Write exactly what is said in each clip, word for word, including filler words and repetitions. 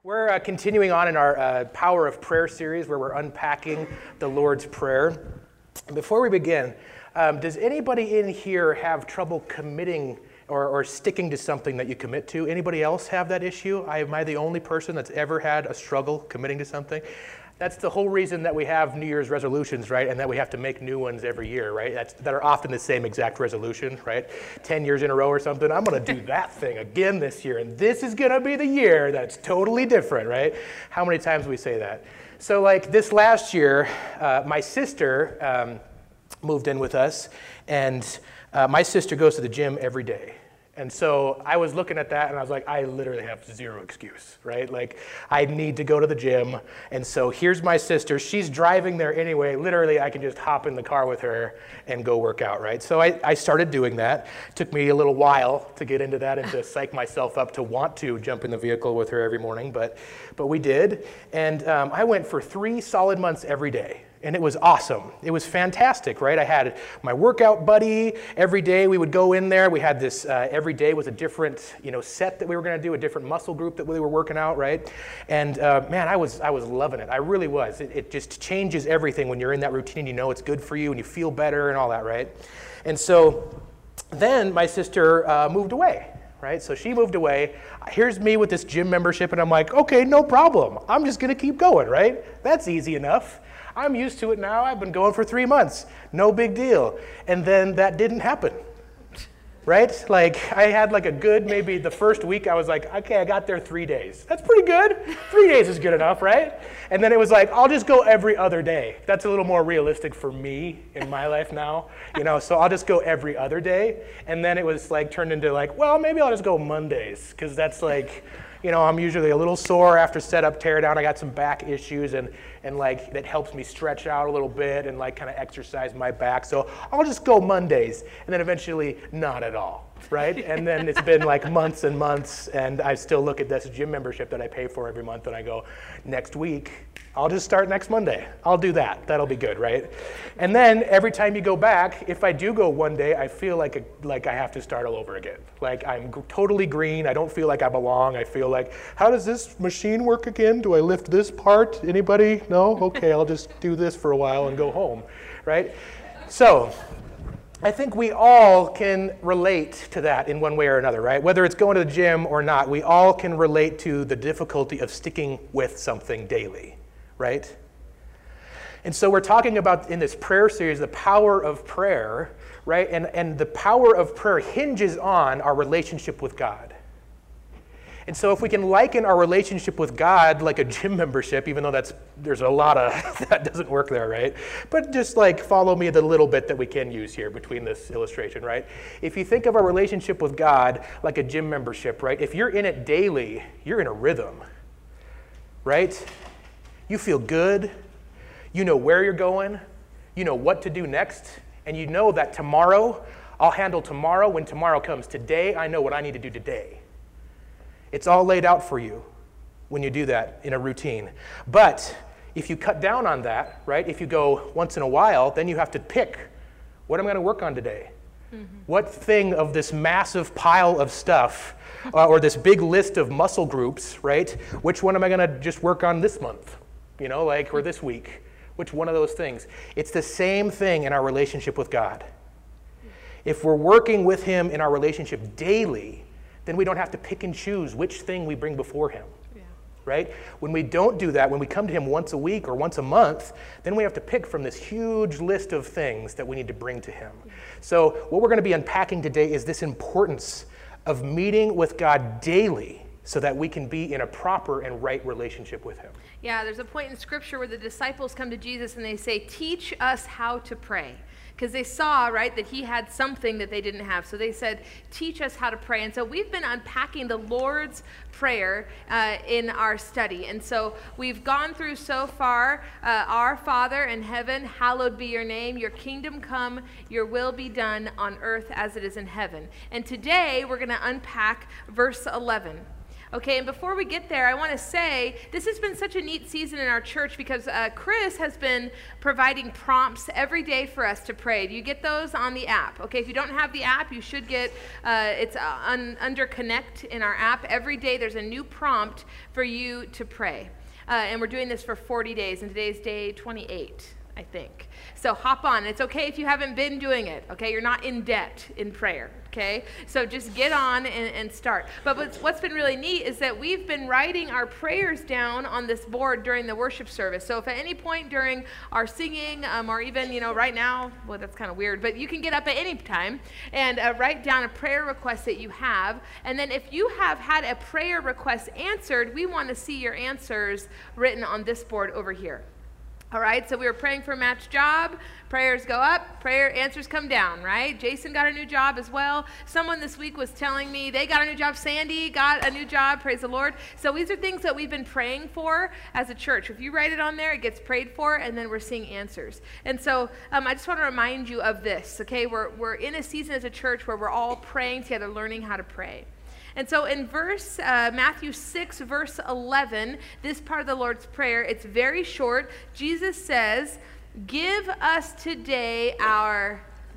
We're uh, continuing on in our uh, Power of Prayer series where we're unpacking the Lord's Prayer. And before we begin, um, does anybody in here have trouble committing or, or sticking to something that you commit to? Anybody else have that issue? I, am I the only person that's ever had a struggle committing to something? That's the whole reason that we have New Year's resolutions, right? And that we have to make new ones every year, right? That's, that are often the same exact resolution, right? Ten years in a row or something. I'm going to do that thing again this year, and this is going to be the year that's totally different, right? How many times we say that? So like this last year, uh, my sister um, moved in with us, and uh, my sister goes to the gym every day. And so I was looking at that and I was like, I literally have zero excuse, right? Like, I need to go to the gym. And so here's my sister. She's driving there anyway. Literally, I can just hop in the car with her and go work out, right? So I, I started doing that. It took me a little while to get into that and to psych myself up to want to jump in the vehicle with her every morning, but, but we did. And um, I went for three solid months every day. And it was awesome. It was fantastic, right? I had my workout buddy. Every day we would go in there. We had this, uh, every day was a different, you know, set that we were going to do, a different muscle group that we were working out, right? And uh, man, I was I was loving it. I really was. It, it just changes everything when you're in that routine. You know it's good for you and you feel better and all that, right? And so then my sister uh, moved away. Right? So she moved away. Here's me with this gym membership, and I'm like, okay, no problem. I'm just going to keep going, right? That's easy enough. I'm used to it now. I've been going for three months. No big deal. And then that didn't happen, right? Like, I had like a good, maybe the first week I was like, okay, I got there three days. That's pretty good. Three days is good enough, right? And then it was like, I'll just go every other day. That's a little more realistic for me in my life now, you know, so I'll just go every other day. And then it was like turned into like, well, maybe I'll just go Mondays, because that's like, you know, I'm usually a little sore after setup, tear down. I got some back issues, and and like that helps me stretch out a little bit and like kind of exercise my back. So I'll just go Mondays, and then eventually not at all, right? And then it's been like months and months, and I still look at this gym membership that I pay for every month, and I go, next week, I'll just start next Monday. I'll do that. That'll be good, right? And then every time you go back, if I do go one day, I feel like a, like I have to start all over again. Like I'm g- totally green. I don't feel like I belong. I feel like, how does this machine work again? Do I lift this part? Anybody? No? Okay, I'll just do this for a while and go home, right? So I think we all can relate to that in one way or another, right? Whether it's going to the gym or not, we all can relate to the difficulty of sticking with something daily. Right? And so we're talking about in this prayer series the power of prayer, right? And, and the power of prayer hinges on our relationship with God. And so if we can liken our relationship with God like a gym membership, even though that's there's a lot of, that doesn't work there, right? But just like follow me the little bit that we can use here between this illustration, right? If you think of our relationship with God like a gym membership, right? If you're in it daily, you're in a rhythm, right? You feel good, you know where you're going, you know what to do next, and you know that tomorrow, I'll handle tomorrow when tomorrow comes. Today, I know what I need to do today. It's all laid out for you when you do that in a routine. But if you cut down on that, right, if you go once in a while, then you have to pick, what am I going to work on today? Mm-hmm. What thing of this massive pile of stuff, uh, or this big list of muscle groups, right, which one am I going to just work on this month? You know, like, or this week, which one of those things? It's the same thing in our relationship with God. If we're working with him in our relationship daily, then we don't have to pick and choose which thing we bring before him, yeah. Right? When we don't do that, when we come to him once a week or once a month, then we have to pick from this huge list of things that we need to bring to him. Yeah. So what we're going to be unpacking today is this importance of meeting with God daily so that we can be in a proper and right relationship with him. Yeah, there's a point in Scripture where the disciples come to Jesus and they say, teach us how to pray. Because they saw, right, that he had something that they didn't have. So they said, teach us how to pray. And so we've been unpacking the Lord's Prayer uh, in our study. And so we've gone through so far, uh, Our Father in heaven, hallowed be your name. Your kingdom come, your will be done on earth as it is in heaven. And today we're going to unpack verse eleven. Okay, and before we get there, I want to say this has been such a neat season in our church because uh, Chris has been providing prompts every day for us to pray. Do you get those on the app? Okay, if you don't have the app, you should get, uh, it's uh, un- under Connect in our app. Every day there's a new prompt for you to pray. Uh, and we're doing this for forty days, and today's day twenty-eight, I think. So hop on. It's okay if you haven't been doing it, okay? You're not in debt in prayer, okay? So just get on and, and start. But what's, what's been really neat is that we've been writing our prayers down on this board during the worship service. So if at any point during our singing, um, or even, you know, right now, well, that's kind of weird, but you can get up at any time and uh, write down a prayer request that you have. And then if you have had a prayer request answered, we want to see your answers written on this board over here. All right, so we were praying for Matt's job. Prayers go up, prayer answers come down, right? Jason got a new job as well. Someone this week was telling me they got a new job. Sandy got a new job, praise the Lord. So these are things that we've been praying for as a church. If you write it on there, it gets prayed for, and then we're seeing answers. And so um, I just want to remind you of this, okay? We're, we're in a season as a church where we're all praying together, learning how to pray. And so in verse, uh, Matthew six, verse eleven, this part of the Lord's Prayer, it's very short. Jesus says, "Give us today our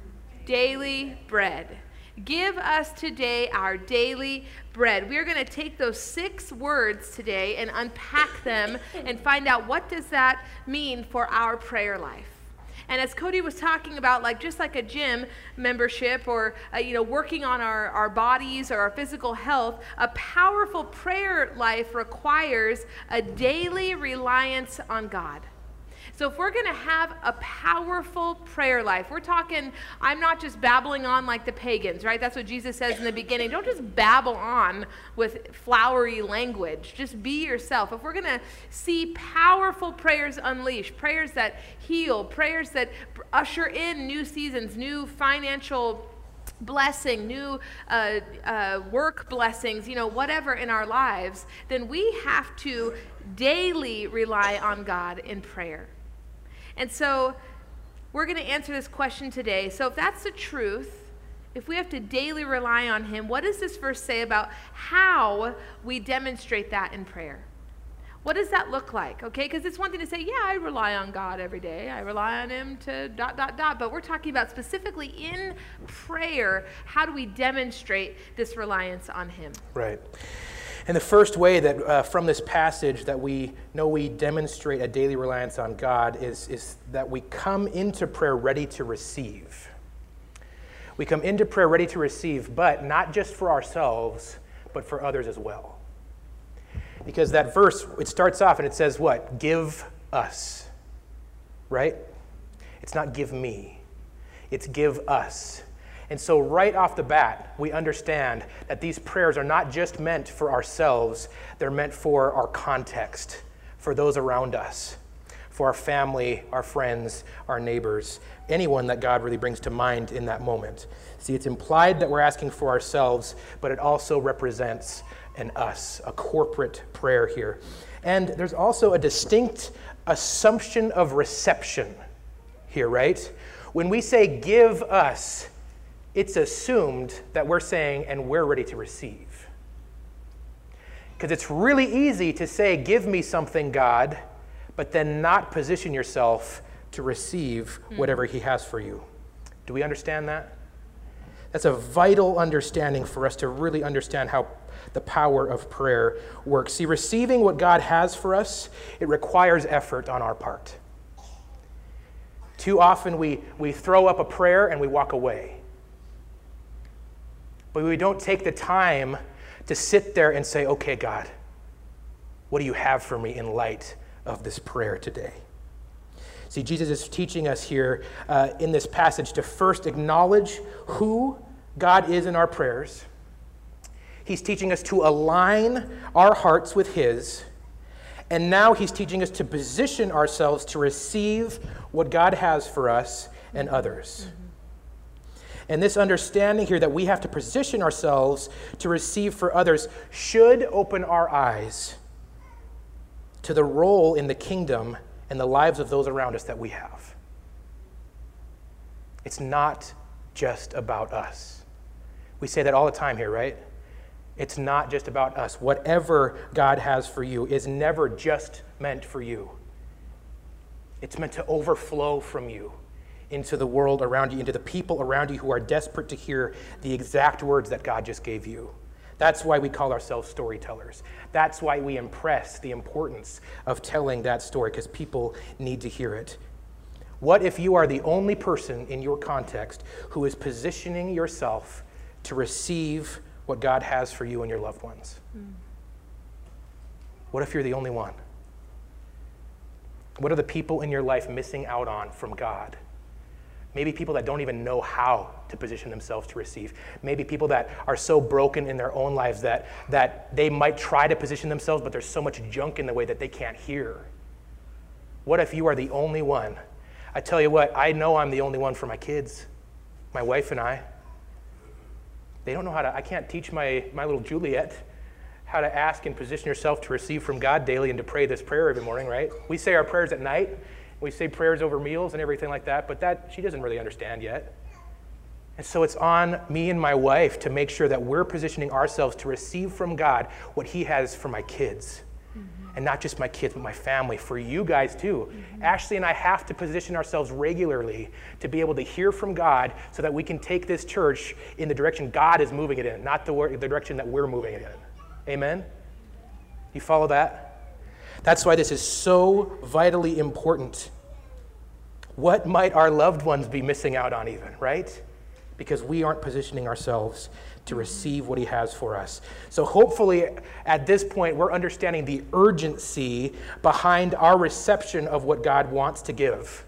daily bread." Give us today our daily bread. We are going to take those six words today and unpack them and find out what does that mean for our prayer life. And as Cody was talking about, like just like a gym membership or, uh, you know, working on our, our bodies or our physical health, a powerful prayer life requires a daily reliance on God. So if we're going to have a powerful prayer life, we're talking, I'm not just babbling on like the pagans, right? That's what Jesus says in the beginning. Don't just babble on with flowery language. Just be yourself. If we're going to see powerful prayers unleashed, prayers that heal, prayers that usher in new seasons, new financial blessing, new uh, uh, work blessings, you know, whatever in our lives, then we have to daily rely on God in prayer. And so we're going to answer this question today. So if that's the truth, if we have to daily rely on him, what does this verse say about how we demonstrate that in prayer? What does that look like? Okay, because it's one thing to say, yeah, I rely on God every day. I rely on him to dot, dot, dot. But we're talking about specifically in prayer, how do we demonstrate this reliance on him? Right. And the first way that uh, from this passage that we know we demonstrate a daily reliance on God is, is that we come into prayer ready to receive. We come into prayer ready to receive, but not just for ourselves, but for others as well. Because that verse, it starts off and it says what? Give us, right? It's not give me, it's give us. And so right off the bat, we understand that these prayers are not just meant for ourselves, they're meant for our context, for those around us, for our family, our friends, our neighbors, anyone that God really brings to mind in that moment. See, it's implied that we're asking for ourselves, but it also represents an us, a corporate prayer here. And there's also a distinct assumption of reception here, right? When we say give us, it's assumed that we're saying, and we're ready to receive. Because it's really easy to say, give me something, God, but then not position yourself to receive whatever he has for you. Do we understand that? That's a vital understanding for us to really understand how the power of prayer works. See, receiving what God has for us, it requires effort on our part. Too often we, we throw up a prayer and we walk away. But we don't take the time to sit there and say, okay, God, what do you have for me in light of this prayer today? See, Jesus is teaching us here uh, in this passage to first acknowledge who God is in our prayers. He's teaching us to align our hearts with his. And now he's teaching us to position ourselves to receive what God has for us and others. Mm-hmm. And this understanding here that we have to position ourselves to receive for others should open our eyes to the role in the kingdom and the lives of those around us that we have. It's not just about us. We say that all the time here, right? It's not just about us. Whatever God has for you is never just meant for you. It's meant to overflow from you into the world around you, into the people around you who are desperate to hear the exact words that God just gave you. That's why we call ourselves storytellers. That's why we impress the importance of telling that story, because people need to hear it. What if you are the only person in your context who is positioning yourself to receive what God has for you and your loved ones? Mm. What if you're the only one? What are the people in your life missing out on from God? Maybe people that don't even know how to position themselves to receive. Maybe people that are so broken in their own lives that, that they might try to position themselves, but there's so much junk in the way that they can't hear. What if you are the only one? I tell you what, I know I'm the only one for my kids, my wife and I. They don't know how to, I can't teach my, my little Juliet how to ask and position yourself to receive from God daily and to pray this prayer every morning, right? We say our prayers at night. We say prayers over meals and everything like that, but that she doesn't really understand yet. And so it's on me and my wife to make sure that we're positioning ourselves to receive from God what he has for my kids. Mm-hmm. And not just my kids, but my family, for you guys too. Mm-hmm. Ashley and I have to position ourselves regularly to be able to hear from God so that we can take this church in the direction God is moving it in, not the, the direction that we're moving it in. Amen? You follow that? That's why this is so vitally important. What might our loved ones be missing out on even, right? Because we aren't positioning ourselves to receive what he has for us. So hopefully at this point we're understanding the urgency behind our reception of what God wants to give.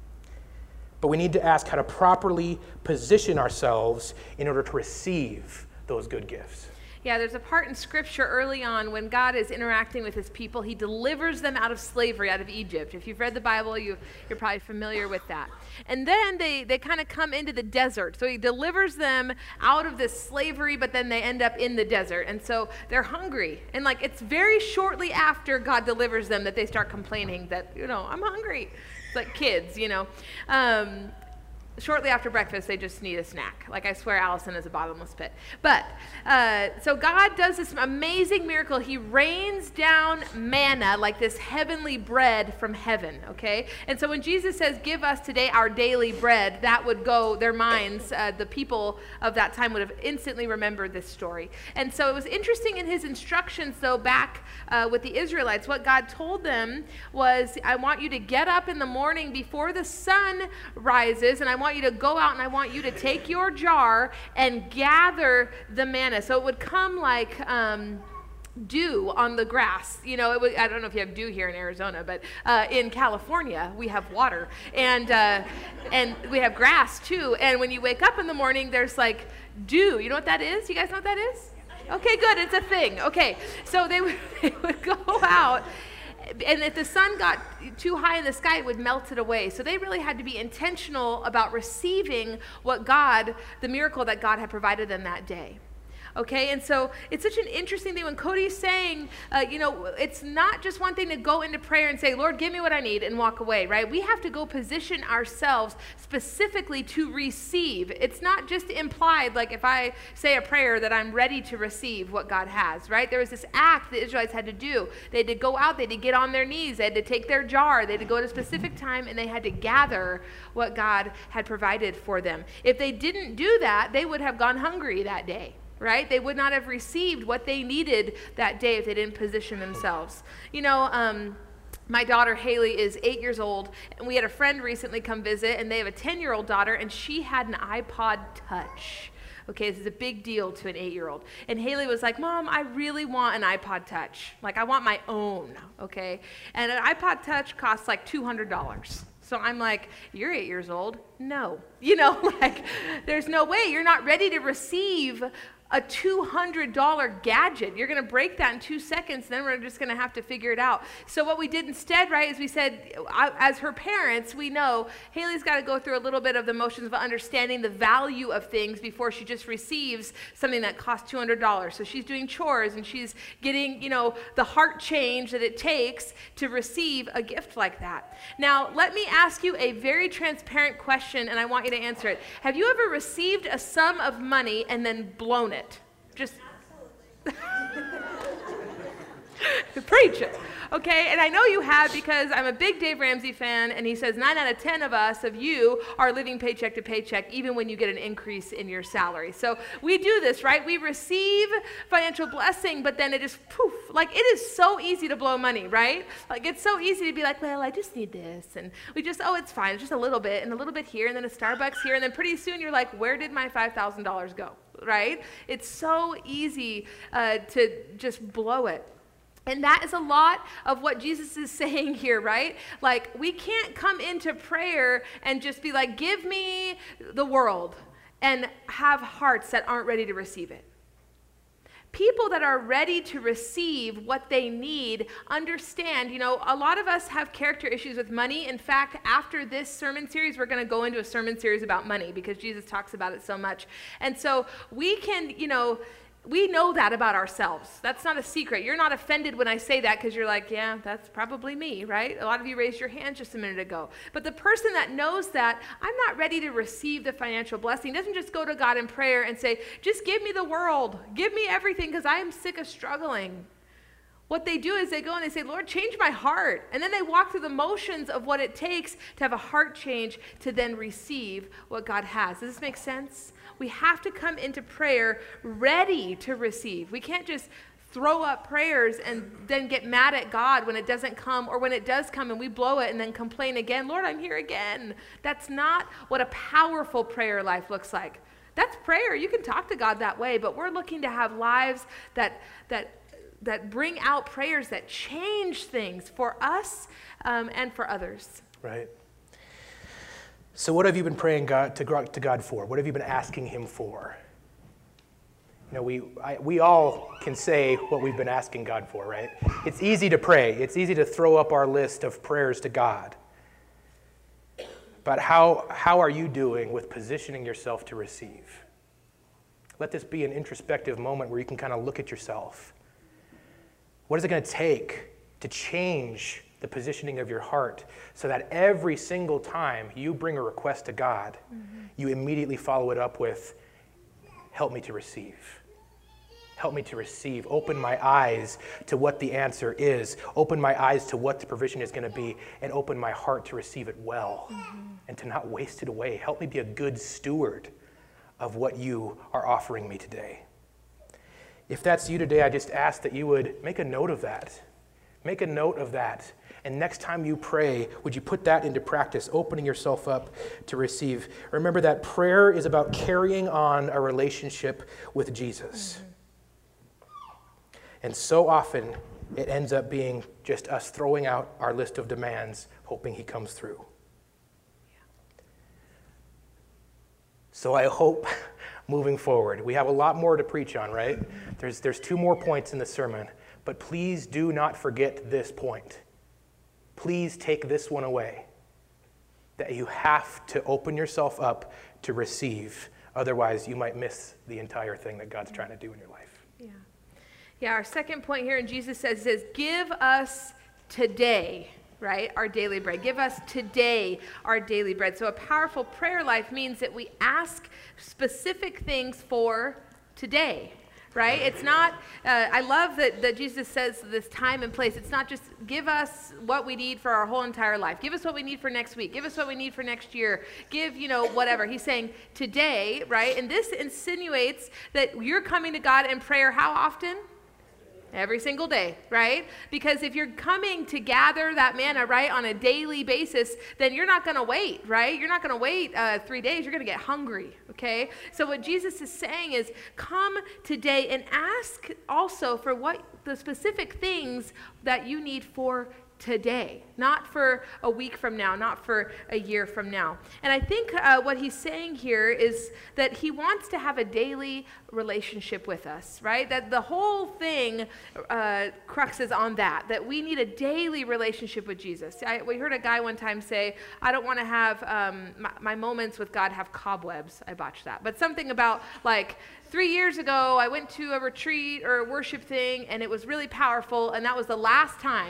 But we need to ask how to properly position ourselves in order to receive those good gifts. Yeah, there's a part in Scripture early on when God is interacting with his people. He delivers them out of slavery, out of Egypt. If you've read the Bible, you, you're probably familiar with that. And then they, they kind of come into the desert. So he delivers them out of this slavery, but then they end up in the desert. And so they're hungry. And like it's very shortly after God delivers them that they start complaining that, you know, I'm hungry. It's like kids, you know. Um, Shortly after breakfast, they just need a snack. Like I swear Allison is a bottomless pit. But, uh, so God does this amazing miracle. He rains down manna, like this heavenly bread from heaven, okay? And so when Jesus says, give us today our daily bread, that would go, their minds, uh, the people of that time would have instantly remembered this story. And so it was interesting in his instructions, though, back uh, with the Israelites, what God told them was, I want you to get up in the morning before the sun rises, and I want I want you to go out and I want you to take your jar and gather the manna. So it would come like um, dew on the grass. You know, it would, I don't know if you have dew here in Arizona, but uh, in California we have water and uh, and we have grass too. And when you wake up in the morning, there's like dew. You know what that is? You guys know what that is? Okay, good. It's a thing. Okay, so they would, they would go out. And if the sun got too high in the sky, it would melt it away. So they really had to be intentional about receiving what God, the miracle that God had provided them that day. Okay, and so it's such an interesting thing when Cody's saying, uh, you know, it's not just one thing to go into prayer and say, Lord, give me what I need and walk away, right? We have to go position ourselves specifically to receive. It's not just implied, like if I say a prayer that I'm ready to receive what God has, right? There was this act the Israelites had to do. They had to go out, they had to get on their knees, they had to take their jar, they had to go at a specific time, and they had to gather what God had provided for them. If they didn't do that, they would have gone hungry that day. Right? They would not have received what they needed that day if they didn't position themselves. You know, um, my daughter Haley is eight years old, and we had a friend recently come visit, and they have a ten-year-old daughter, and she had an iPod Touch. Okay, this is a big deal to an eight-year-old. And Haley was like, Mom, I really want an iPod Touch. Like, I want my own, okay? And an iPod Touch costs like two hundred dollars. So I'm like, you're eight years old? No. You know, like, there's no way. You're not ready to receive a two hundred dollar gadget. You're going to break that in two seconds, then we're just going to have to figure it out. So what we did instead, right, is we said, as her parents, we know Haley's got to go through a little bit of the motions of understanding the value of things before she just receives something that costs two hundred dollars. So she's doing chores and she's getting, you know, the heart change that it takes to receive a gift like that. Now, let me ask you a very transparent question, and I want you to answer it. Have you ever received a sum of money and then blown it? It. Just Preach it. Okay, and I know you have because I'm a big Dave Ramsey fan, and he says nine out of ten of us, of you, are living paycheck to paycheck, even when you get an increase in your salary. So we do this, right? We receive financial blessing, but then it is poof. Like, it is so easy to blow money, right? Like, it's so easy to be like, well, I just need this, and we just, oh, it's fine, it's just a little bit, and a little bit here, and then a Starbucks here, and then pretty soon you're like, where did my five thousand dollars go, right? It's so easy uh, to just blow it. And that is a lot of what Jesus is saying here, right? Like, we can't come into prayer and just be like, give me the world, and have hearts that aren't ready to receive it. People that are ready to receive what they need understand, you know, a lot of us have character issues with money. In fact, after this sermon series, we're going to go into a sermon series about money because Jesus talks about it so much. And so we can, you know, we know that about ourselves. That's not a secret. You're not offended when I say that because you're like, yeah, that's probably me, right? A lot of you raised your hand just a minute ago. But the person that knows that I'm not ready to receive the financial blessing doesn't just go to God in prayer and say, just give me the world. Give me everything because I am sick of struggling. What they do is they go and they say, Lord, change my heart. And then they walk through the motions of what it takes to have a heart change to then receive what God has. Does this make sense? We have to come into prayer ready to receive. We can't just throw up prayers and then get mad at God when it doesn't come, or when it does come and we blow it and then complain again, Lord, I'm here again. That's not what a powerful prayer life looks like. That's prayer. You can talk to God that way, but we're looking to have lives that that that bring out prayers that change things for us um, and for others. Right. So what have you been praying God, to, to God for? What have you been asking him for? You know, we, I, we all can say what we've been asking God for, right? It's easy to pray. It's easy to throw up our list of prayers to God. But how, how are you doing with positioning yourself to receive? Let this be an introspective moment where you can kind of look at yourself. What is it going to take to change the positioning of your heart so that every single time you bring a request to God, mm-hmm. you immediately follow it up with, help me to receive. Help me to receive. Open my eyes to what the answer is. Open my eyes to what the provision is going to be, and open my heart to receive it well, mm-hmm. and to not waste it away. Help me be a good steward of what you are offering me today. If that's you today, I just ask that you would make a note of that. Make a note of that. And next time you pray, would you put that into practice, opening yourself up to receive? Remember that prayer is about carrying on a relationship with Jesus. Mm-hmm. And so often, it ends up being just us throwing out our list of demands, hoping he comes through. Yeah. So I hope, moving forward, we have a lot more to preach on, right? Mm-hmm. There's, there's two more points in the sermon, but please do not forget this point. Please take this one away, that you have to open yourself up to receive. Otherwise, you might miss the entire thing that God's trying to do in your life. Yeah. Yeah, our second point here, and Jesus says, says, give us today, right, our daily bread. Give us today our daily bread. So a powerful prayer life means that we ask specific things for today. Right? It's not, uh, I love that, that Jesus says this time and place. It's not just give us what we need for our whole entire life. Give us what we need for next week. Give us what we need for next year. Give, you know, whatever. He's saying today, right? And this insinuates that you're coming to God in prayer how often? Every single day, right? Because if you're coming to gather that manna, right, on a daily basis, then you're not going to wait, right? You're not going to wait uh, three days. You're going to get hungry, okay? So what Jesus is saying is come today and ask also for what the specific things that you need for today, not for a week from now, not for a year from now. And I think uh, what he's saying here is that he wants to have a daily relationship with us, right? That the whole thing uh, cruxes on that, that we need a daily relationship with Jesus. I, we heard a guy one time say, I don't want to have um, my, my moments with God have cobwebs. I botched that. But something about like, three years ago, I went to a retreat or a worship thing, and it was really powerful, and that was the last time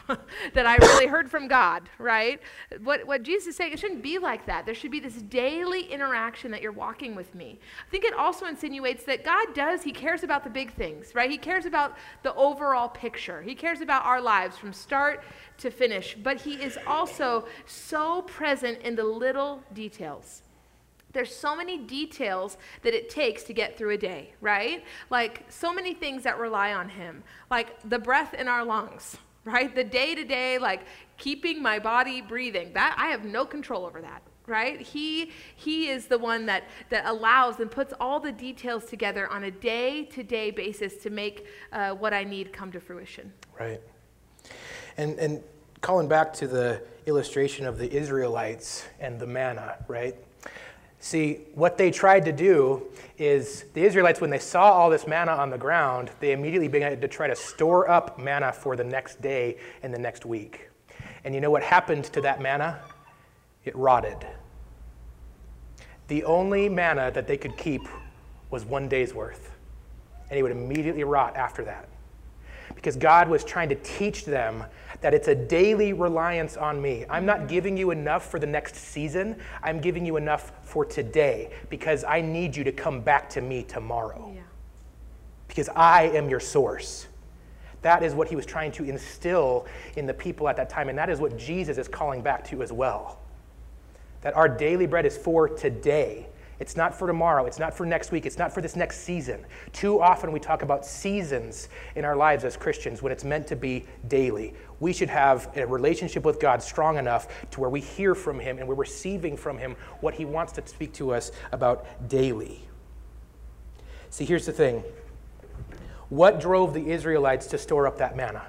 that I really heard from God, right? What, what Jesus is saying, it shouldn't be like that. There should be this daily interaction that you're walking with me. I think it also insinuates that God does, he cares about the big things, right? He cares about the overall picture. He cares about our lives from start to finish, but he is also so present in the little details. There's so many details that it takes to get through a day, right? Like so many things that rely on him, like the breath in our lungs, right? The day-to-day, like keeping my body breathing, that I have no control over that, right? He he is the one that, that allows and puts all the details together on a day-to-day basis to make uh, what I need come to fruition. Right. And, and calling back to the illustration of the Israelites and the manna, right? See, what they tried to do is the Israelites, when they saw all this manna on the ground, they immediately began to try to store up manna for the next day and the next week. And you know what happened to that manna? It rotted. The only manna that they could keep was one day's worth. And it would immediately rot after that. Because God was trying to teach them that it's a daily reliance on me. I'm not giving you enough for the next season. I'm giving you enough for today because I need you to come back to me tomorrow. Yeah. Because I am your source. That is what he was trying to instill in the people at that time, and that is what Jesus is calling back to as well. That our daily bread is for today. It's not for tomorrow. It's not for next week. It's not for this next season. Too often we talk about seasons in our lives as Christians when it's meant to be daily. We should have a relationship with God strong enough to where we hear from him and we're receiving from him what he wants to speak to us about daily. See, here's the thing. What drove the Israelites to store up that manna?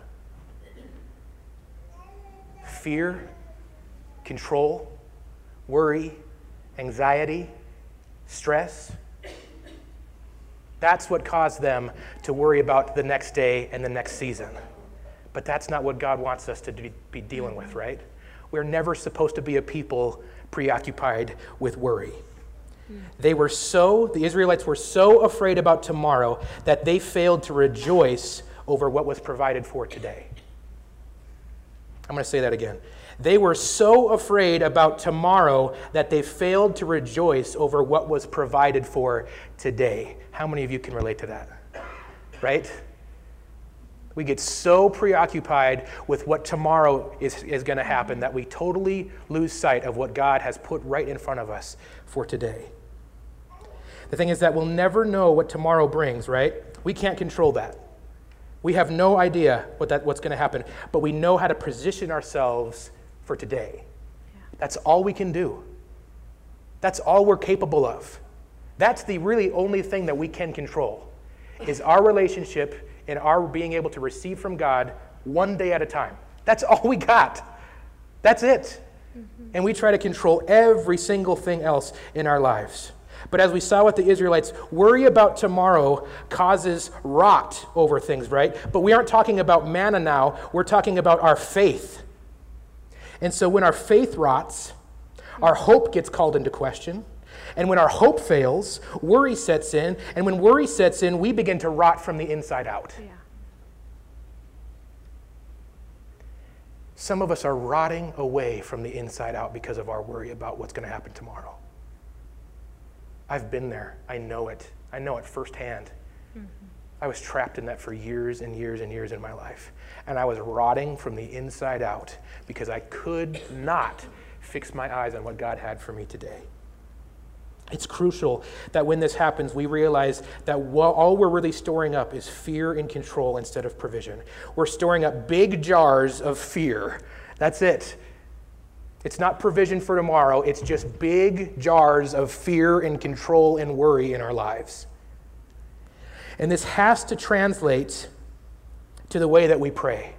Fear, control, worry, anxiety, stress. That's what caused them to worry about the next day and the next season. But that's not what God wants us to be dealing with, right? We're never supposed to be a people preoccupied with worry. They were so, the Israelites were so afraid about tomorrow that they failed to rejoice over what was provided for today. I'm going to say that again. They were so afraid about tomorrow that they failed to rejoice over what was provided for today. How many of you can relate to that? Right? We get so preoccupied with what tomorrow is, is going to happen that we totally lose sight of what God has put right in front of us for today. The thing is that we'll never know what tomorrow brings, right? We can't control that. We have no idea what that, what's going to happen, but we know how to position ourselves for today. Yeah. That's all we can do. That's all we're capable of. That's the really only thing that we can control, is our relationship and our being able to receive from God one day at a time. That's all we got. That's it. Mm-hmm. And we try to control every single thing else in our lives. But as we saw with the Israelites, worry about tomorrow causes rot over things, right? But we aren't talking about manna now. We're talking about our faith. And so when our faith rots, our hope gets called into question. And when our hope fails, worry sets in. And when worry sets in, we begin to rot from the inside out. Yeah. Some of us are rotting away from the inside out because of our worry about what's going to happen tomorrow. I've been there. I know it. I know it firsthand. Mm-hmm. I was trapped in that for years and years and years in my life. And I was rotting from the inside out because I could not fix my eyes on what God had for me today. It's crucial that when this happens, we realize that all we're really storing up is fear and control instead of provision. We're storing up big jars of fear. That's it. It's not provision for tomorrow. It's just big jars of fear and control and worry in our lives. And this has to translate to the way that we pray.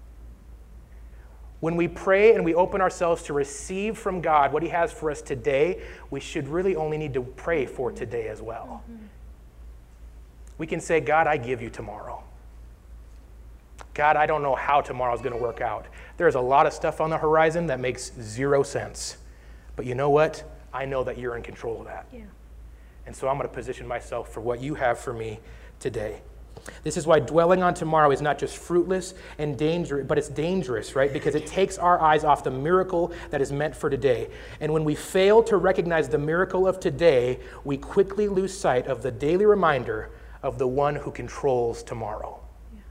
When we pray and we open ourselves to receive from God what he has for us today, we should really only need to pray for today as well. Mm-hmm. We can say, God, I give you tomorrow. God, I don't know how tomorrow's going to work out. There's a lot of stuff on the horizon that makes zero sense. But you know what? I know that you're in control of that. Yeah. And so I'm going to position myself for what you have for me today. This is why dwelling on tomorrow is not just fruitless and dangerous, but it's dangerous, right? Because it takes our eyes off the miracle that is meant for today. And when we fail to recognize the miracle of today, we quickly lose sight of the daily reminder of the one who controls tomorrow. Yeah.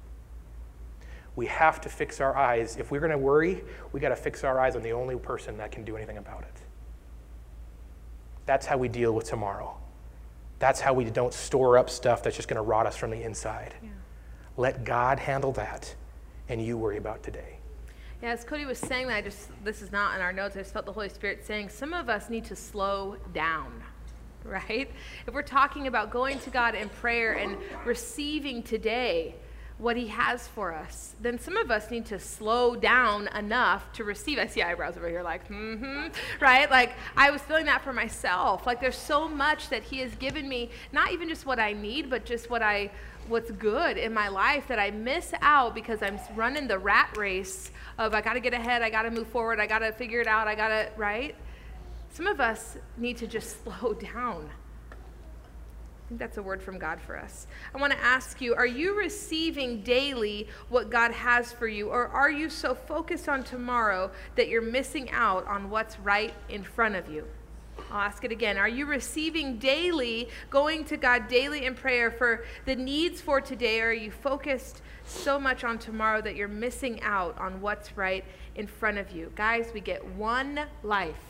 We have to fix our eyes. If we're going to worry, we got to fix our eyes on the only person that can do anything about it. That's how we deal with tomorrow. That's how we don't store up stuff that's just going to rot us from the inside. Yeah. Let God handle that, and you worry about today. Yeah, as Cody was saying that, I just, this is not in our notes, I just felt the Holy Spirit saying some of us need to slow down, right? If we're talking about going to God in prayer and receiving today what he has for us, then some of us need to slow down enough to receive. I see eyebrows over here like, mm-hmm, right? Like, I was feeling that for myself. Like, there's so much that he has given me, not even just what I need, but just what I, what's good in my life that I miss out because I'm running the rat race of I got to get ahead, I got to move forward, I got to figure it out, I got to, right? Some of us need to just slow down. I think that's a word from God for us. I want to ask you, are you receiving daily what God has for you, or are you so focused on tomorrow that you're missing out on what's right in front of you? I'll ask it again. Are you receiving daily, going to God daily in prayer for the needs for today, or are you focused so much on tomorrow that you're missing out on what's right in front of you? Guys, we get one life,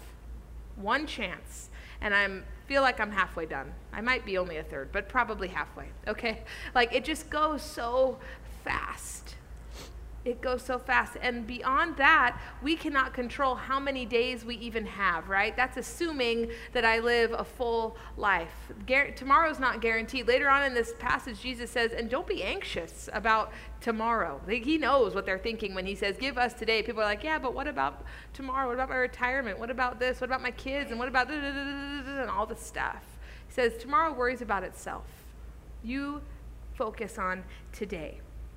one chance, and I'm feel like I'm halfway done. I might be only a third, but probably halfway, okay? Like, it just goes so fast. It goes so fast. And beyond that, we cannot control how many days we even have, right? That's assuming that I live a full life. Gar- tomorrow's not guaranteed. Later on in this passage, Jesus says, and don't be anxious about tomorrow. Like, he knows what they're thinking when he says, give us today. People are like, yeah, but what about tomorrow? What about my retirement? What about this? What about my kids? And what about and all this stuff? He says, tomorrow worries about itself. You focus on today.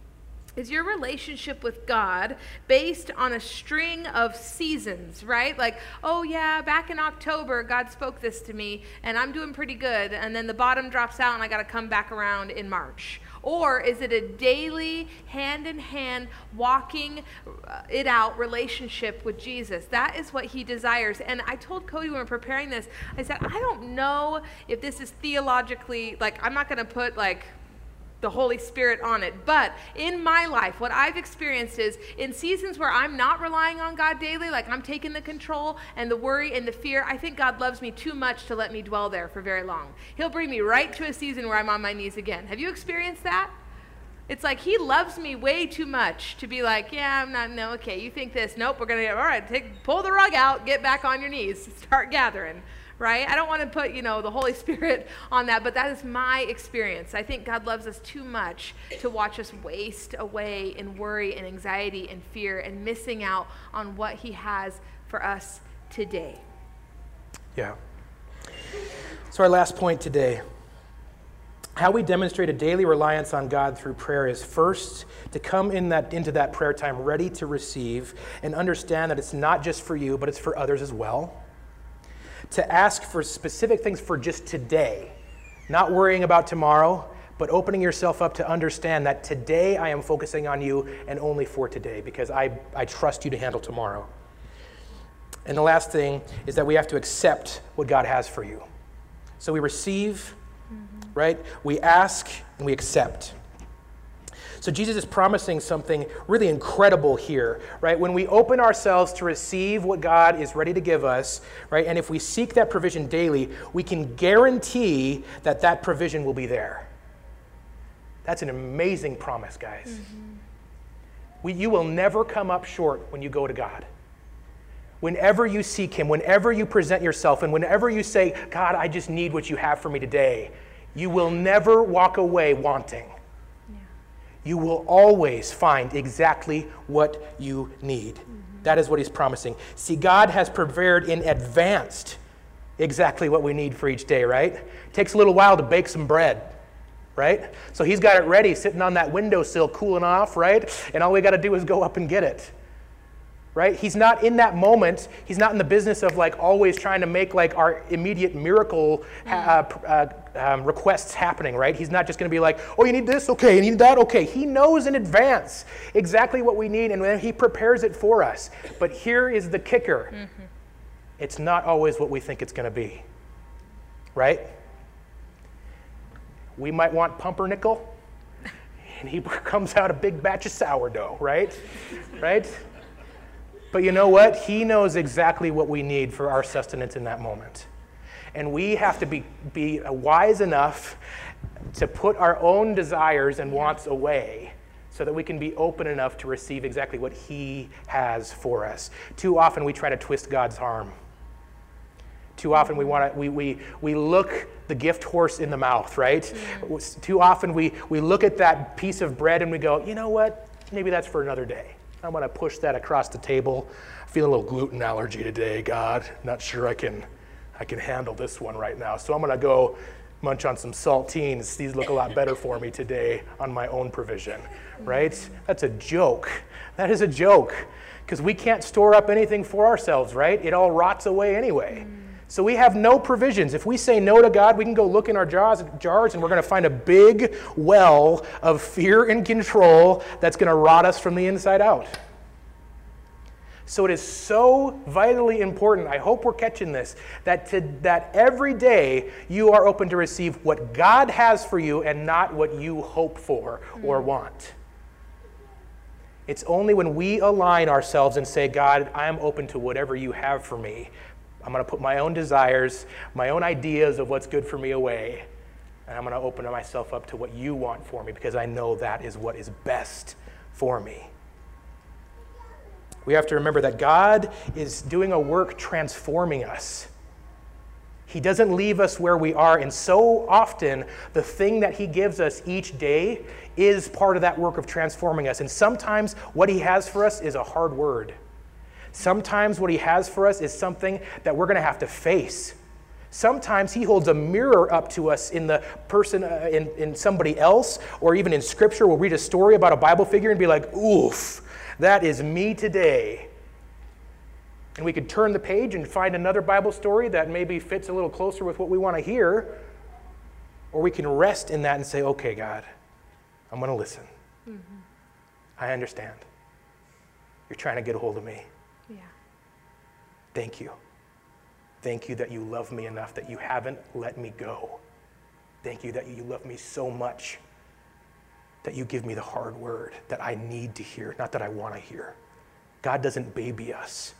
Is your relationship with God based on a string of seasons, right? Like, oh yeah, back in October, God spoke this to me, and I'm doing pretty good, and then the bottom drops out, and I got to come back around in March. Or is it a daily, hand-in-hand, walking it out relationship with Jesus? That is what he desires. And I told Cody when we were preparing this, I said, I don't know if this is theologically, like, I'm not going to put, like, the Holy Spirit on it. But in my life, what I've experienced is in seasons where I'm not relying on God daily, like I'm taking the control and the worry and the fear, I think God loves me too much to let me dwell there for very long. He'll bring me right to a season where I'm on my knees again. Have you experienced that? It's like he loves me way too much to be like, yeah, I'm not, no, okay, you think this. Nope, we're going to, all right, take, pull the rug out, get back on your knees, start gathering. Right? I don't want to put, you know, the Holy Spirit on that, but that is my experience. I think God loves us too much to watch us waste away in worry and anxiety and fear and missing out on what he has for us today. Yeah. So our last point today, how we demonstrate a daily reliance on God through prayer is first to come in that into that prayer time ready to receive and understand that it's not just for you, but it's for others as well. To ask for specific things for just today, not worrying about tomorrow, but opening yourself up to understand that today I am focusing on you and only for today because I, I trust you to handle tomorrow. And the last thing is that we have to accept what God has for you. So we receive, mm-hmm. right? We ask and we accept. So Jesus is promising something really incredible here, right? When we open ourselves to receive what God is ready to give us, right? And if we seek that provision daily, we can guarantee that that provision will be there. That's an amazing promise, guys. Mm-hmm. We, you will never come up short when you go to God. Whenever you seek him, whenever you present yourself, and whenever you say, God, I just need what you have for me today, you will never walk away wanting. You will always find exactly what you need. Mm-hmm. That is what he's promising. See, God has prepared in advance exactly what we need for each day, right? It takes a little while to bake some bread, right? So he's got it ready, sitting on that windowsill, cooling off, right? And all we got to do is go up and get it, right? He's not in that moment. He's not in the business of like always trying to make like our immediate miracle uh, uh, um, requests happening, right? He's not just going to be like, oh, you need this? Okay, you need that? Okay. He knows in advance exactly what we need, and then he prepares it for us. But here is the kicker. Mm-hmm. It's not always what we think it's going to be, right? We might want pumpernickel, and he comes out a big batch of sourdough, right? Right? But you know what? He knows exactly what we need for our sustenance in that moment. And we have to be, be wise enough to put our own desires and wants away so that we can be open enough to receive exactly what he has for us. Too often we try to twist God's arm. Too often we want to we, we we look the gift horse in the mouth, right? Mm. Too often we, we look at that piece of bread and we go, you know what? Maybe that's for another day. I'm going to push that across the table. I feel a little gluten allergy today, God. Not sure I can I can handle this one right now. So I'm going to go munch on some saltines. These look a lot better for me today on my own provision, right? That's a joke. That is a joke because we can't store up anything for ourselves, right? It all rots away anyway. So we have no provisions. If we say no to God, we can go look in our jars, jars and we're going to find a big well of fear and control that's going to rot us from the inside out. So it is so vitally important, I hope we're catching this, that, to, that every day you are open to receive what God has for you and not what you hope for or want. It's only when we align ourselves and say, God, I am open to whatever you have for me. I'm going to put my own desires, my own ideas of what's good for me away, and I'm going to open myself up to what you want for me because I know that is what is best for me. We have to remember that God is doing a work transforming us. He doesn't leave us where we are, and so often the thing that he gives us each day is part of that work of transforming us. And sometimes what he has for us is a hard word. Sometimes what he has for us is something that we're going to have to face. Sometimes he holds a mirror up to us in the person, uh, in, in somebody else, or even in Scripture. We'll read a story about a Bible figure and be like, oof, that is me today. And we could turn the page and find another Bible story that maybe fits a little closer with what we want to hear. Or we can rest in that and say, okay, God, I'm going to listen. Mm-hmm. I understand. You're trying to get a hold of me. Yeah. Thank you. Thank you that you love me enough that you haven't let me go. Thank you that you love me so much that you give me the hard word that I need to hear, not that I want to hear. God doesn't baby us.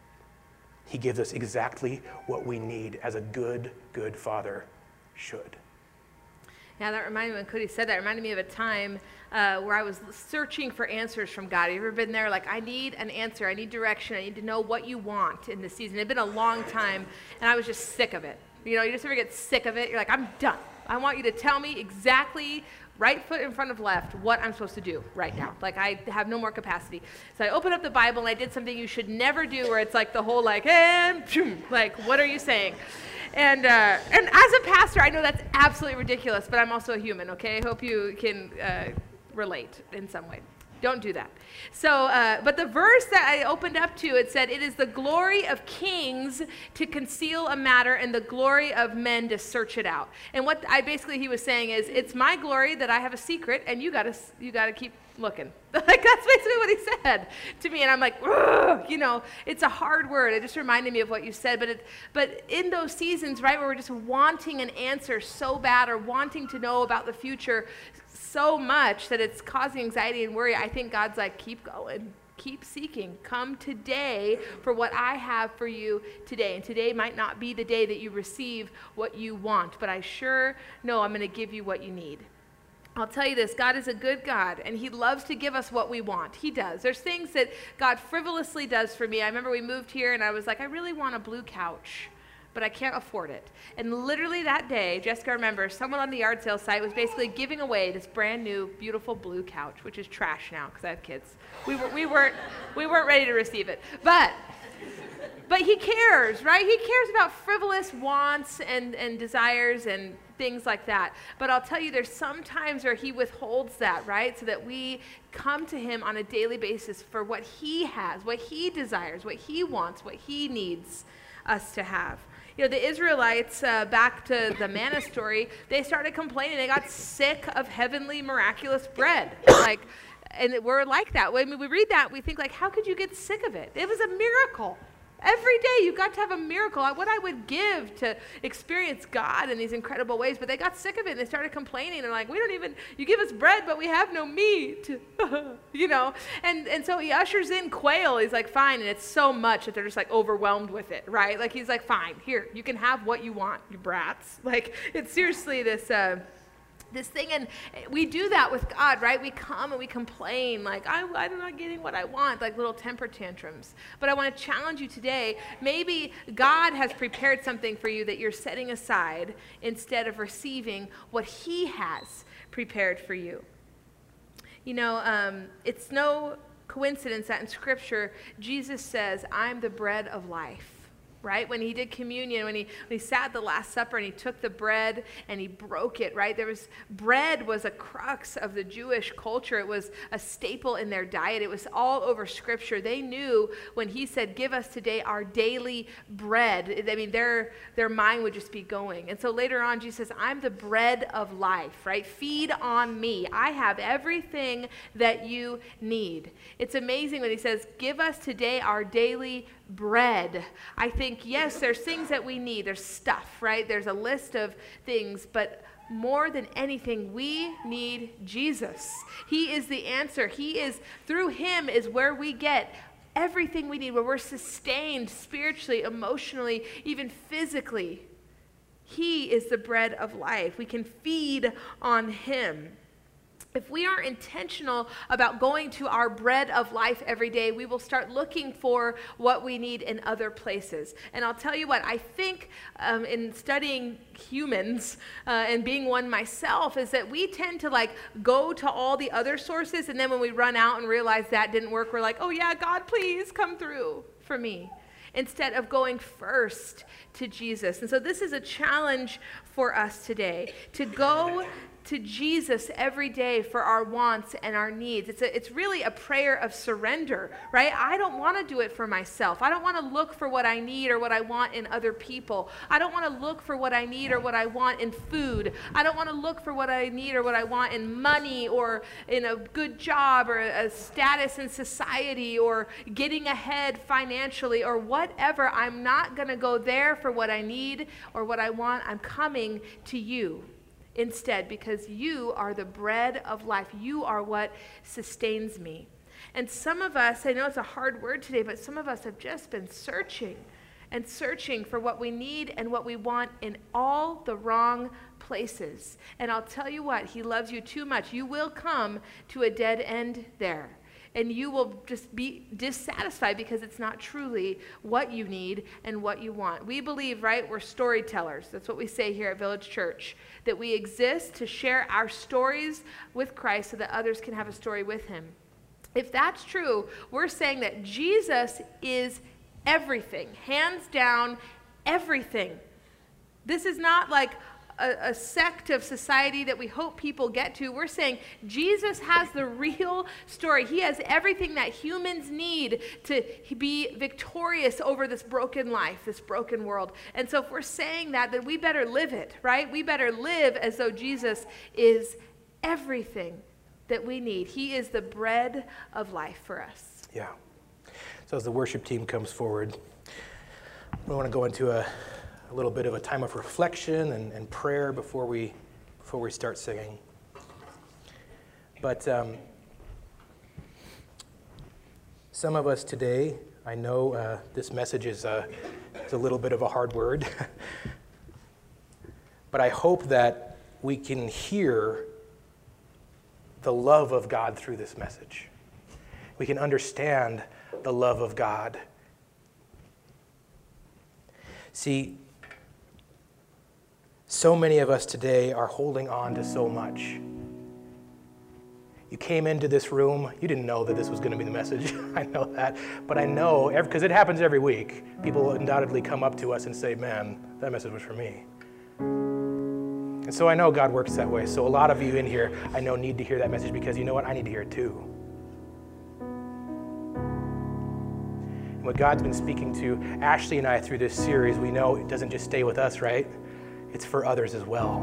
He gives us exactly what we need as a good, good father should. Yeah, that reminded me when Cody said that, it reminded me of a time uh, where I was searching for answers from God. Have you ever been there? Like, I need an answer. I need direction. I need to know what you want in this season. It had been a long time, and I was just sick of it. You know, you just ever get sick of it? You're like, I'm done. I want you to tell me exactly, right foot in front of left, what I'm supposed to do right now. Like, I have no more capacity. So I opened up the Bible, and I did something you should never do, where it's like the whole, like, and, like, what are you saying? And uh, and as a pastor, I know that's absolutely ridiculous, but I'm also a human, okay? I hope you can uh, relate in some way. Don't do that. So, uh, but the verse that I opened up to, it said, it is the glory of kings to conceal a matter and the glory of men to search it out. And what I basically he was saying is, it's my glory that I have a secret, and you gotta you gotta keep looking. Like, that's basically what he said to me. And I'm like, you know, it's a hard word. It just reminded me of what you said. But it, but in those seasons, right, where we're just wanting an answer so bad or wanting to know about the future so much that it's causing anxiety and worry, I think God's like, keep going. Keep seeking. Come today for what I have for you today. And today might not be the day that you receive what you want, but I sure know I'm going to give you what you need. I'll tell you this, God is a good God, and he loves to give us what we want. He does. There's things that God frivolously does for me. I remember we moved here, and I was like, I really want a blue couch, but I can't afford it. And literally that day, Jessica remembers, someone on the yard sale site was basically giving away this brand new, beautiful blue couch, which is trash now because I have kids. We, were, we, weren't, we weren't ready to receive it. But... But he cares, right? He cares about frivolous wants and, and desires and things like that. But I'll tell you, there's some times where he withholds that, right? So that we come to him on a daily basis for what he has, what he desires, what he wants, what he needs us to have. You know, the Israelites, uh, back to the manna story, they started complaining. They got sick of heavenly, miraculous bread. Like, and we're like that. When we read that, we think, like, how could you get sick of it? It was a miracle. Every day you got to have a miracle. What I would give to experience God in these incredible ways. But they got sick of it and they started complaining. They're like, we don't even, you give us bread, but we have no meat. You know? And and so he ushers in quail. He's like, fine. And it's so much that they're just like overwhelmed with it, right? Like he's like, fine, here, you can have what you want, you brats. Like it's seriously this... Uh, this thing, and we do that with God, right? We come and we complain, like, I, I'm not getting what I want, like little temper tantrums. But I want to challenge you today. Maybe God has prepared something for you that you're setting aside instead of receiving what he has prepared for you. You know, um, it's no coincidence that in Scripture, Jesus says, I'm the bread of life. Right? When he did communion, when he, when he sat at the Last Supper and he took the bread and he broke it, right? There was, bread was a crux of the Jewish culture. It was a staple in their diet. It was all over Scripture. They knew when he said, give us today our daily bread, I mean, their, their mind would just be going. And so later on, Jesus says, I'm the bread of life, right? Feed on me. I have everything that you need. It's amazing when he says, give us today our daily bread. I think, yes, there's things that we need. There's stuff, right? There's a list of things, but more than anything, we need Jesus. He is the answer. He is, through him is where we get everything we need, where we're sustained spiritually, emotionally, even physically. He is the bread of life. We can feed on him. If we are intentional about going to our bread of life every day, we will start looking for what we need in other places. And I'll tell you what, I think um, in studying humans uh, and being one myself is that we tend to like go to all the other sources, and then when we run out and realize that didn't work, we're like, oh yeah, God, please come through for me, instead of going first to Jesus. And so this is a challenge for us today, to go to Jesus every day for our wants and our needs. It's a, it's really a prayer of surrender, right? I don't want to do it for myself. I don't want to look for what I need or what I want in other people. I don't want to look for what I need or what I want in food. I don't want to look for what I need or what I want in money or in a good job or a status in society or getting ahead financially or whatever. I'm not going to go there for what I need or what I want. I'm coming to you instead, because you are the bread of life. You are what sustains me. And some of us, I know it's a hard word today, but some of us have just been searching and searching for what we need and what we want in all the wrong places. And I'll tell you what, he loves you too much. You will come to a dead end there. And you will just be dissatisfied because it's not truly what you need and what you want. We believe, right, we're storytellers. That's what we say here at Village Church, that we exist to share our stories with Christ so that others can have a story with him. If that's true, we're saying that Jesus is everything, hands down, everything. This is not like A, a sect of society that we hope people get to. We're saying Jesus has the real story. He has everything that humans need to be victorious over this broken life, this broken world. And so if we're saying that, then we better live it, right? We better live as though Jesus is everything that we need. He is the bread of life for us. Yeah. So as the worship team comes forward, we want to go into a a little bit of a time of reflection and, and prayer before we before we start singing. But um, some of us today, I know uh, this message is a, is a little bit of a hard word, but I hope that we can hear the love of God through this message. We can understand the love of God. See, so many of us today are holding on to so much. You came into this room, you didn't know that this was going to be the message. I know that. But I know, because it happens every week, people undoubtedly come up to us and say, man, that message was for me. And so I know God works that way. So a lot of you in here, I know, need to hear that message because you know what? I need to hear it too. What God's been speaking to Ashley and I through this series, we know it doesn't just stay with us, right? It's for others as well.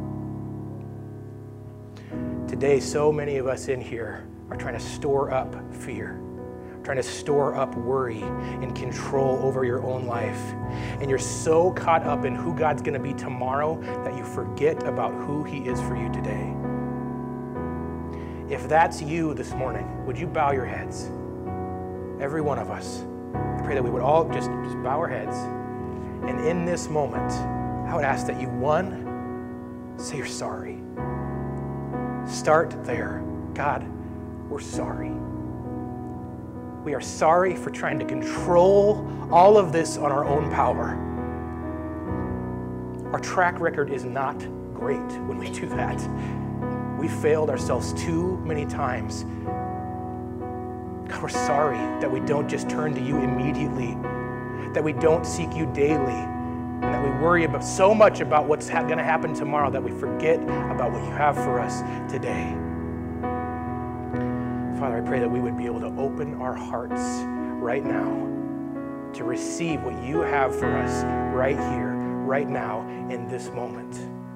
Today, so many of us in here are trying to store up fear, trying to store up worry and control over your own life. And you're so caught up in who God's going to be tomorrow that you forget about who he is for you today. If that's you this morning, would you bow your heads? Every one of us. I pray that we would all just, just bow our heads. And in this moment, I would ask that you, one, say you're sorry. Start there. God, we're sorry. We are sorry for trying to control all of this on our own power. Our track record is not great when we do that. We failed ourselves too many times. God, we're sorry that we don't just turn to you immediately, that we don't seek you daily, and that we worry about so much about what's ha- going to happen tomorrow that we forget about what you have for us today. Father, I pray that we would be able to open our hearts right now to receive what you have for us right here, right now, in this moment.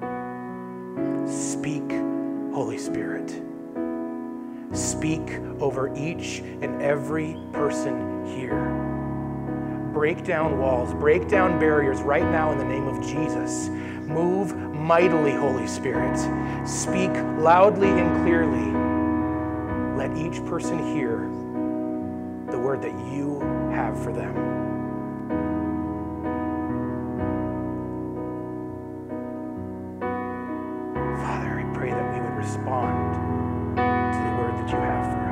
Speak, Holy Spirit. Speak over each and every person here. Break down walls, break down barriers right now in the name of Jesus. Move mightily, Holy Spirit. Speak loudly and clearly. Let each person hear the word that you have for them. Father, I pray that we would respond to the word that you have for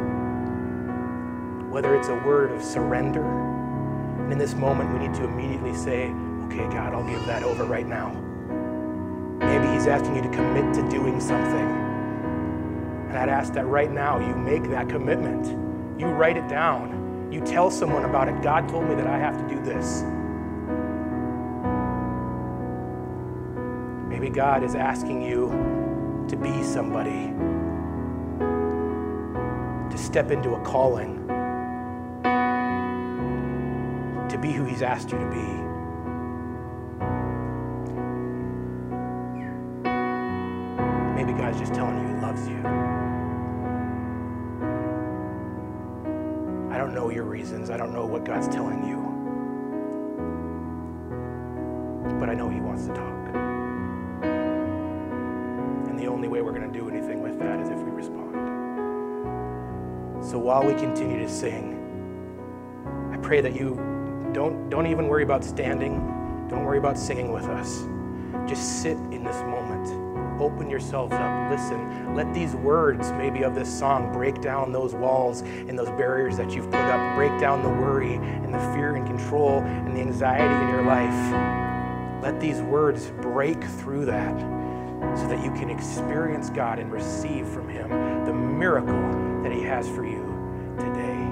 us. Whether it's a word of surrender, and in this moment we need to immediately say, okay, God, I'll give that over right now. Maybe he's asking you to commit to doing something. And I'd ask that right now you make that commitment. You write it down. You tell someone about it. God told me that I have to do this. Maybe God is asking you to be somebody, to step into a calling, to be who he's asked you to be. Maybe God's just telling you he loves you. I don't know your reasons. I don't know what God's telling you. But I know he wants to talk. And the only way we're going to do anything with that is if we respond. So while we continue to sing, I pray that you don't, don't even worry about standing. Don't worry about singing with us. Just sit in this moment. Open yourselves up. Listen. Let these words, maybe of this song, break down those walls and those barriers that you've put up. Break down the worry and the fear and control and the anxiety in your life. Let these words break through that so that you can experience God and receive from him the miracle that he has for you today.